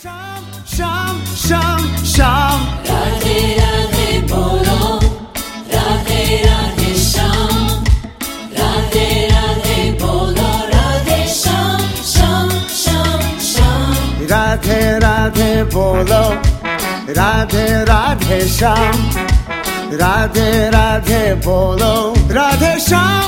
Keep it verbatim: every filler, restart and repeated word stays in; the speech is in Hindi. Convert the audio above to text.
श्याम श्याम श्याम श्याम राधे राधे बोलो, राधे राधे श्याम, राधे राधे बोलो, राधे श्याम श्याम श्याम श्याम। राधे राधे बोलो, राधे राधे श्याम, राधे राधे बोलो, राधे श्याम।